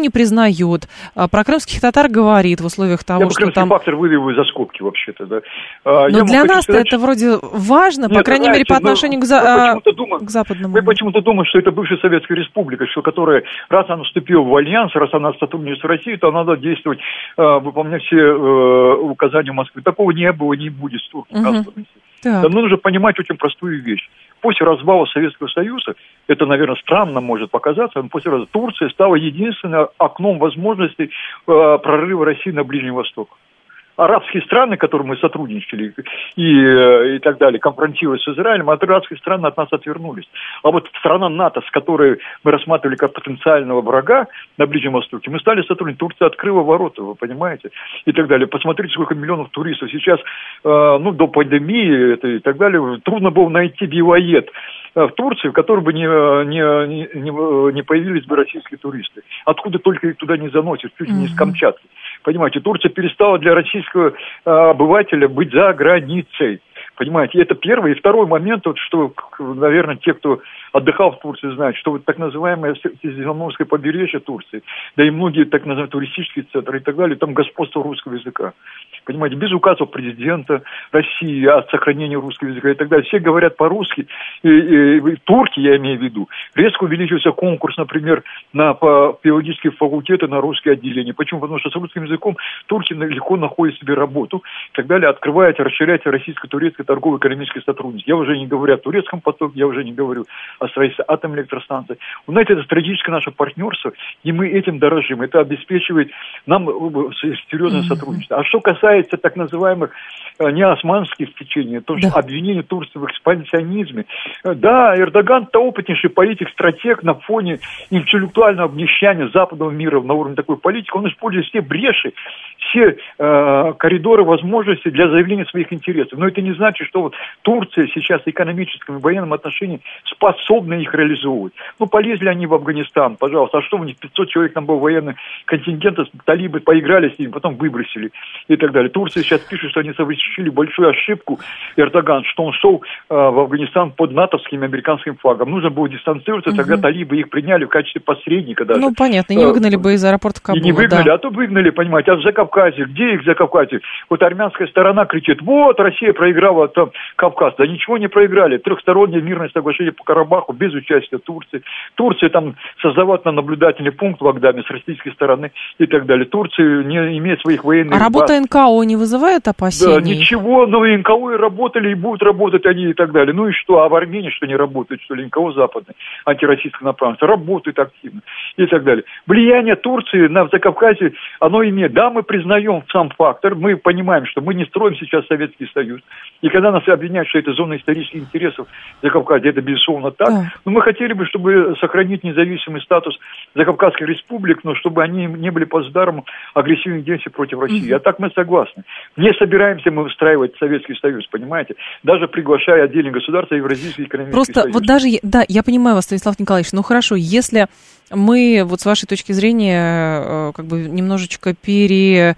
не признает, про крымских татар говорит в условиях того, я что бы там... фактор вывел из-за скобки вообще-то, да. Но я для нас-то сказать... это вроде важно, Нет, по крайней знаете, мере, по отношению к, за... думаем, к западному. Мы почему-то думаем, что это бывшая Советская Республика, что которая, раз она вступила в альянс, раз она сотрудничает с Россией, то надо действовать, выполнять все указания Москвы. Такого не было, не будет с турками. Угу. Да, нужно понимать очень простую вещь. После развала Советского Союза, это, наверное, странно может показаться, но после развала Турция стала единственным окном возможностей э, прорыва России на Ближний Восток. Арабские страны, которым мы сотрудничали и, и так далее, конфронтируясь с Израилем, арабские страны от нас отвернулись. А вот страна НАТО, с которой мы рассматривали как потенциального врага на Ближнем Востоке, мы стали сотрудничать. Турция открыла ворота, вы понимаете, и так далее. Посмотрите, сколько миллионов туристов. Сейчас, э, ну, до пандемии это, и так далее, трудно было найти вилоед в Турции, в которой бы не, не, не, не появились бы российские туристы. Откуда только их туда не заносят, чуть ли не из Камчатки. Понимаете, Турция перестала для российского э, обывателя быть за границей. Понимаете, и это первый. И второй момент, вот, что, наверное, те, кто отдыхал в Турции, знают, что вот так называемое Средиземноморское побережье Турции, да и многие так называемые туристические центры и так далее, там господство русского языка. Понимаете, без указов президента России о сохранении русского языка и так далее. Все говорят по-русски. И, и, и, турки, я имею в виду, резко увеличился конкурс, например, на филологические факультеты, на русские отделения. Почему? Потому что с русским языком турки легко находят себе работу и так далее, открываете, расширяете российско-турецкое торгово-экономическое сотрудничество. Я уже не говорю о турецком потоке, я уже не говорю о строительстве атомной электростанции. Вы знаете, это стратегическое наше партнерство, и мы этим дорожим. Это обеспечивает нам серьезное сотрудничество. А что касается так называемых неосманских течений, то, что да. обвинение Турции в экспансионизме. Да, Эрдоган-то опытнейший политик, стратег на фоне интеллектуального обнищания западного мира на уровне такой политики. Он использует все бреши, все э, коридоры возможностей для заявления своих интересов. Но это не значит, что вот Турция сейчас в экономическом и военном отношении способна их реализовывать. Ну, полезли они в Афганистан, пожалуйста. А что у них пятьсот человек там был военный контингент, талибы поиграли с ними, потом выбросили и так далее. Турция сейчас пишет, что они совершили большую ошибку, Эрдоган, что он шел э, в Афганистан под натовским и американским флагом. Нужно было дистанцироваться, угу. тогда талибы их приняли в качестве посредника даже. Ну, понятно, не выгнали бы из аэропорта Кабула. И не выгнали, да. а то выгнали, понимаете, а в Закавказье, где их в Закавказье? Вот армянская сторона кричит, вот, Россия проиграла там Кавказ. Да ничего не проиграли. Трехстороннее мирное соглашение по Карабаху без участия Турции. Турция там создавала наблюдательный пункт в Агдаме с российской стороны и так далее. Турция не имеет своих военных А баз. Работа эн ка о не вызывает опасений? Да, ничего, но и эн ка о и работали, и будут работать они и так далее. Ну и что, а в Армении что не работает, что ли, эн ка о западный, антироссийская направленность, работает активно и так далее. Влияние Турции на Закавказье, оно имеет. Да, мы признаем сам фактор, мы понимаем, что мы не строим сейчас Советский Союз. И когда нас обвиняют, что это зона исторических интересов Закавказья, это безусловно так. Да. Но мы хотели бы, чтобы сохранить независимый статус Закавказских республик, но чтобы они не были плацдармом агрессивных действий против России. Mm-hmm. А так мы согласны. Не собираемся мы выстраивать Советский Союз, понимаете? Даже приглашая отдельные государства, Евразийский экономический Просто союз. Вот даже, да, я понимаю вас, Станислав Николаевич, ну хорошо, если мы, вот с вашей точки зрения, как бы немножечко пере,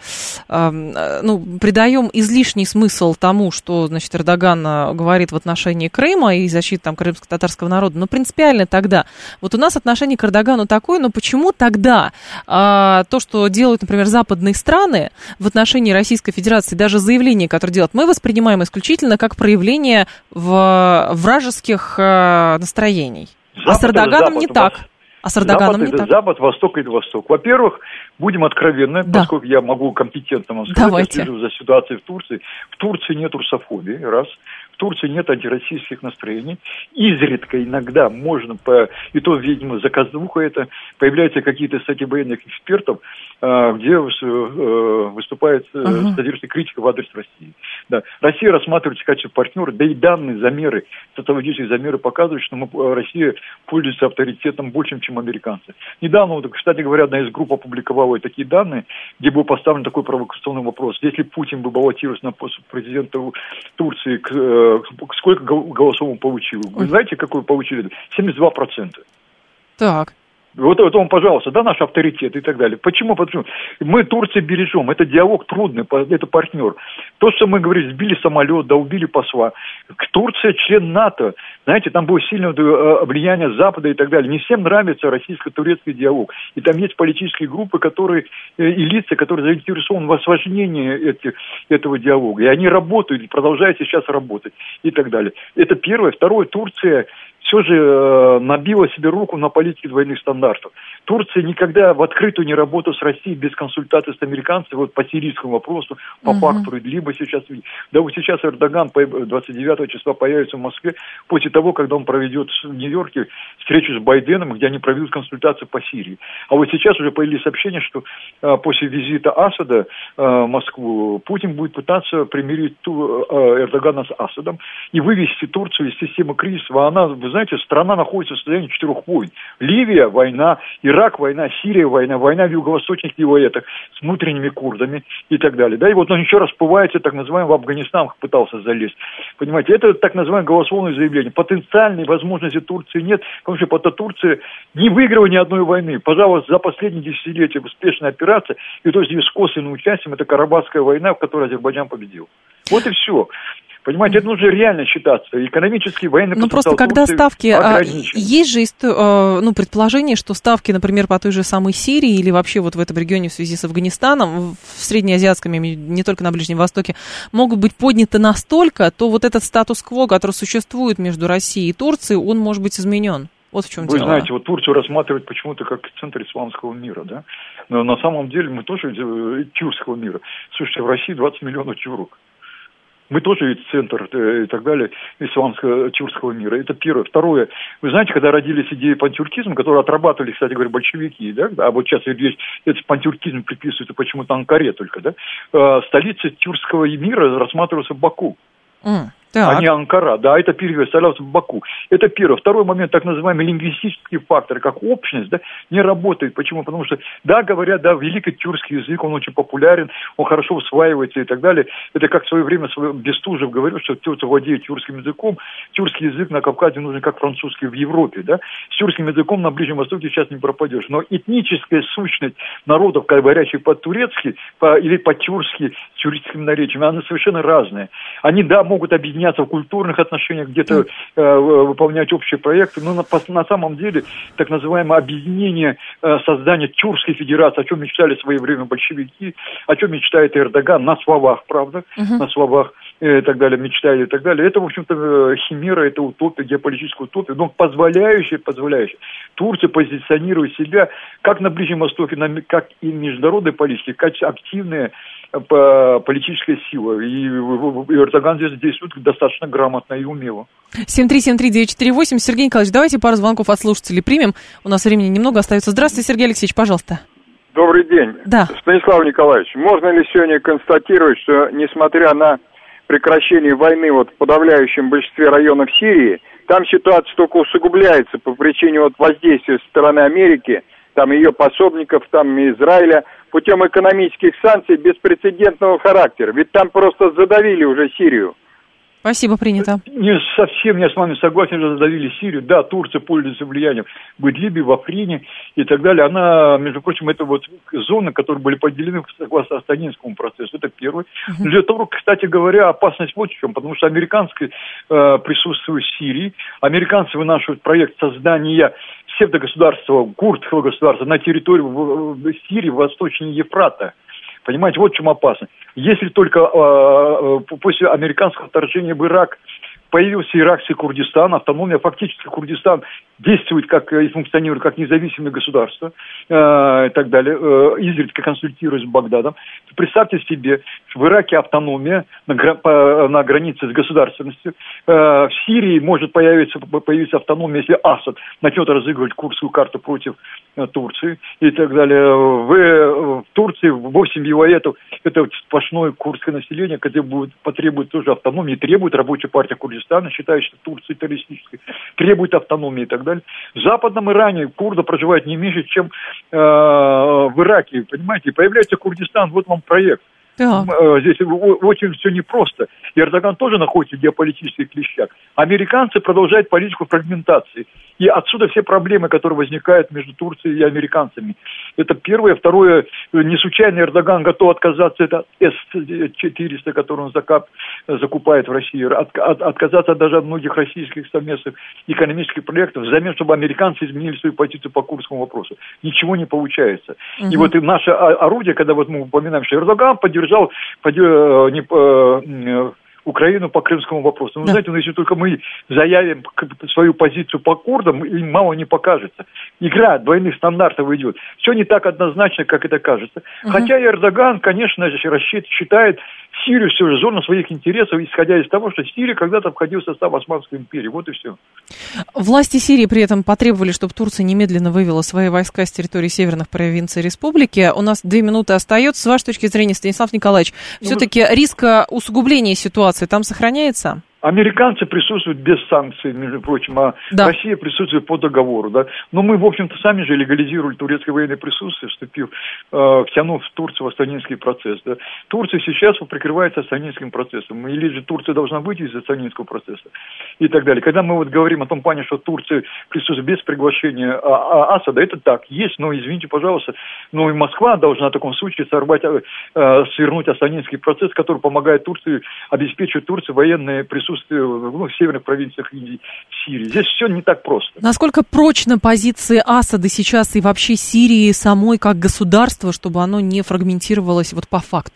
ну, придаем излишний смысл тому, что, значит, Эрдоган говорит в отношении Крыма и защиты там крымско-татарского народа, но принципиально тогда, вот у нас отношение к Эрдогану такое, но почему тогда а, то, что делают, например, западные страны в отношении Российской Федерации, даже заявления, которые делают, мы воспринимаем исключительно как проявление в вражеских а, настроений. Запад, а с Эрдоганом не так. А с Эрдоганом Запад, не так. Запад, Восток и Восток. Во-первых, будем откровенны, да. поскольку я могу компетентно вам сказать, Давайте. я слежу за ситуацией в Турции. В Турции нет русофобии, раз. В Турции нет антироссийских настроений. Изредка иногда можно, по, и то, видимо, заказуха это, появляются какие-то статьи военных экспертов, где выступает uh-huh. содержащая критика в адрес России. Да. Россия рассматривается в качестве партнера, да и данные замеры, социологические замеры показывают, что мы, Россия пользуется авторитетом большим, чем американцы. Недавно, вот, кстати говоря, одна из групп опубликовала такие данные, где был поставлен такой провокационный вопрос. Если Путин бы баллотировался на пост президента Турции, сколько голосов он получил? Вы знаете, какой получили? семьдесят два процента. Так. Вот, вот он, пожалуйста, да, наш авторитет и так далее. Почему? Потому что мы Турцию бережем. Это диалог трудный, это партнер. То, что мы говорили, сбили самолет, да, убили посла. Турция член НАТО. Знаете, там было сильное влияние Запада и так далее. Не всем нравится российско-турецкий диалог. И там есть политические группы, которые, и лица, которые заинтересованы в осложнении этих, этого диалога. И они работают, продолжают сейчас работать и так далее. Это первое. Второе, Турция все же э, набила себе руку на политике двойных стандартов. Турция никогда в открытую не работала с Россией без консультаций с американцами вот по сирийскому вопросу, по uh-huh. фактору, либо сейчас... Да вот сейчас Эрдоган двадцать девятого числа появится в Москве после того, когда он проведет в Нью-Йорке встречу с Байденом, где они проведут консультации по Сирии. А вот сейчас уже появились сообщения, что э, после визита Асада э, в Москву Путин будет пытаться примирить ту, э, Эрдогана с Асадом и вывести Турцию из системы кризиса. А она, вы знаете, страна находится в состоянии четырех войн. Ливия – война, Ирак – война, Сирия – война, война в юго-восточных вилаятах с внутренними курдами и так далее. Да, и вот он еще распывается, так называемый, в Афганистан пытался залезть. Понимаете, это так называемое голословное заявление. Потенциальной возможности Турции нет, потому что потом Турция не выиграла ни одной войны. Пожалуйста, за последние десятилетия успешная операция, и то есть с косвенным участием, это Карабахская война, в которой Азербайджан победил. Вот и все. Понимаете, это нужно реально считаться. Экономический, военный потенциал. Ну, просто когда ставки... Есть же ну, предположение, что ставки, например, по той же самой Сирии или вообще вот в этом регионе в связи с Афганистаном, в среднеазиатском, не только на Ближнем Востоке, могут быть подняты настолько, то вот этот статус-кво, который существует между Россией и Турцией, он может быть изменен. Вот в чем Вы дело. знаете, вот Турцию рассматривают почему-то как центр исламского мира, да? Но на самом деле мы тоже тюркского мира. Слушайте, в России двадцать миллионов тюрок. Мы тоже ведь центр и так далее исламского тюркского мира. Это первое. Второе. Вы знаете, когда родились идеи пантюркизма, которые отрабатывали, кстати говоря, большевики, да, а вот сейчас здесь этот пантюркизм приписывается почему-то Анкаре только, да, э, столица тюркского мира рассматривается Баку. Mm. А не Анкара, да, это переставлялся в Баку. Это первое. Второй момент, так называемый лингвистический фактор, как общность, да, не работает. Почему? Потому что, да, говорят, да, великий тюркский язык, он очень популярен, он хорошо усваивается и так далее. Это как в свое время Бестужев говорил, что тюркцы владеют тюркским языком. Тюркский язык на Кавказе нужен как французский в Европе, да. С тюркским языком на Ближнем Востоке сейчас не пропадешь. Но этническая сущность народов, говорящих по-турецки по, или по-тюркски с тюркским наречием, она совершенно разная. Они, да, могут объединяться в культурных отношениях, где-то э, выполнять общие проекты, но на, на самом деле так называемое объединение, э, создание Тюркской Федерации, о чем мечтали в свое время большевики, о чем мечтает Эрдоган, на словах, правда, uh-huh. на словах и так далее, мечтали и так далее. Это, в общем-то, химера, это утопия, геополитическая утопия, но позволяющая, позволяющая. Турция позиционирует себя как на Ближнем Востоке, как и в международной политике, как активная политическая сила. И Эрдоган здесь действует достаточно грамотно и умело. семь три семь три девять четыре восемь. Сергей Николаевич, давайте пару звонков от слушателей примем. У нас времени немного остается. Здравствуйте, Сергей Алексеевич, пожалуйста. Добрый день. Да. Станислав Николаевич, можно ли сегодня констатировать, что несмотря на прекращение войны вот в подавляющем большинстве районов Сирии, там ситуация только усугубляется по причине вот воздействия со стороны Америки, там ее пособников, там Израиля, путем экономических санкций беспрецедентного характера. Ведь там просто задавили уже Сирию. Спасибо, принято. Не совсем я с вами согласен, что задавили Сирию. Да, Турция пользуется влиянием в Идлибе, в Африне и так далее. Она, между прочим, это вот зоны, которые были поделены согласно Астанинскому процессу. Это первый. Uh-huh. Для того, кстати говоря, опасность вот в чем. Потому что американское э, присутствие в Сирии, американцы вынашивают проект создания псевдогосударства, курдского государства на территории в, в Сирии, восточнее Ефрата. Понимаете, вот в чем опасность. Если только э, после американского вторжения в Ирак появился иракский Курдистан, автономия, фактически Курдистан действует как и функционирует как независимое государство э, и так далее, э, изредка консультируясь с Багдадом. Представьте себе, в Ираке автономия на, по, на границе с государственностью. Э, в Сирии может появиться, появиться автономия, если Асад начнет разыгрывать курдскую карту против э, Турции и так далее. В, в Турции восемь вилаятов это сплошное курдское население, которое будет, потребует тоже автономии, требует рабочая партия Курдистана, считает, что Турция террористическая, требует автономии и так далее. В Западном Иране курды проживают не меньше, чем э, в Ираке, понимаете, и появляется Курдистан, вот вам проект. Так. Здесь очень все непросто. И Эрдоган тоже находится в геополитических клещах. Американцы продолжают политику фрагментации. И отсюда все проблемы, которые возникают между Турцией и американцами. Это первое. Второе, не случайно Эрдоган готов отказаться от эс четыреста, который он закап, закупает в России, от, от, отказаться даже от многих российских совместных экономических проектов, взамен, чтобы американцы изменили свою позицию по курдскому вопросу. Ничего не получается. Угу. И вот и наше орудие, когда вот мы упоминаем, что Эрдоган поддержал поддержал, не, э, Украину по крымскому вопросу. Вы да. знаете, ну, если только мы заявим свою позицию по курдам, им мало не покажется. Игра двойных стандартов идет. Все не так однозначно, как это кажется. Угу. Хотя Эрдоган, конечно же, считает Сирию все же зоной своих интересов, исходя из того, что Сирия когда-то входила в состав Османской империи. Вот и все. Власти Сирии при этом потребовали, чтобы Турция немедленно вывела свои войска с территории северных провинций республики. У нас две минуты остается. С вашей точки зрения, Станислав Николаевич, ну, все-таки вы... риск усугубления ситуации там сохраняется? Американцы присутствуют без санкций, между прочим, а да. Россия присутствует по договору, да. Но мы, в общем-то, сами же легализировали турецкое военное присутствие, вступив, э, втянув Турцию в Астанинский процесс, да. Турция сейчас прикрывается Астанинским процессом, или же Турция должна выйти из Астанинского процесса и так далее. Когда мы вот говорим о том плане, что Турция присутствует без приглашения а, а, Асада, это так, есть, но, извините, пожалуйста, но и Москва должна в таком случае сорвать, э, свернуть Астанинский процесс, который помогает Турции, обеспечивает Турции военное присутствие ну, в северных провинциях Индии, Сирии. Здесь все не так просто. Насколько прочны позиции Асада сейчас и вообще Сирии самой как государства, чтобы оно не фрагментировалось вот по факту?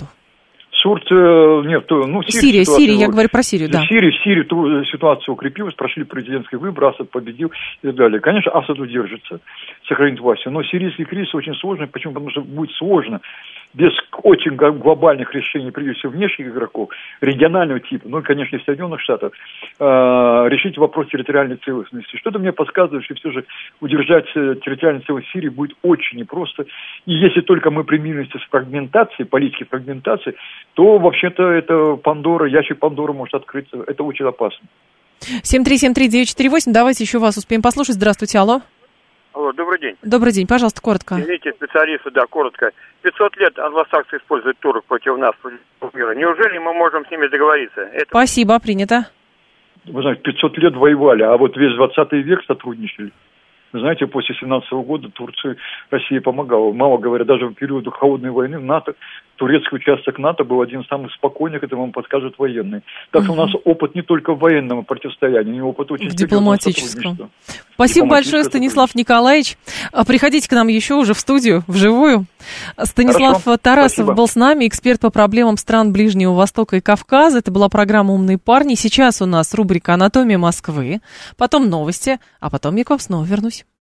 Турция, нет, ну, Сирия, Сирия, Сирия, я говорю про Сирию, да. Сирия, в Сирии ситуация укрепилась, прошли президентские выборы, Асад победил и так далее. Конечно, Асад удержится, сохранит власть, но сирийский кризис очень сложный. Почему? Потому что будет сложно без очень глобальных решений, прежде всего внешних игроков, регионального типа, ну, конечно, и Соединенных Штатов, э, решить вопрос территориальной целостности. Что-то мне подсказывает, что все же удержать территориальную целостность Сирии будет очень непросто. И если только мы примиримся с фрагментацией, политики фрагментации, то, вообще-то, это Пандора, ящик Пандоры может открыться. Это очень опасно. семь три семь три девять четыре восемь, давайте еще вас успеем послушать. Здравствуйте, алло. Алло, добрый день. Добрый день, пожалуйста, коротко. Извините, специалисты, да, коротко. пятьсот лет англосаксы используют турок против нас, против мира. Неужели мы можем с ними договориться? Это... Спасибо, принято. Вы знаете, пятьсот лет воевали, а вот весь двадцатый век сотрудничали. Вы знаете, после семнадцатого года Турции Россия помогала. Мало говоря, даже в период холодной войны в НАТО, турецкий участок НАТО был один из самых спокойных, это вам подскажут военные. Так что угу. у нас опыт не только в военном противостоянии, но опыт очень в дипломатическом. Спасибо большое, Станислав Николаевич. Приходите к нам еще уже в студию, вживую. Станислав Хорошо. Тарасов Спасибо. Был с нами, эксперт по проблемам стран Ближнего Востока и Кавказа. Это была программа «Умные парни». Сейчас у нас рубрика «Анатомия Москвы», потом новости, а потом я к вам снова вернусь.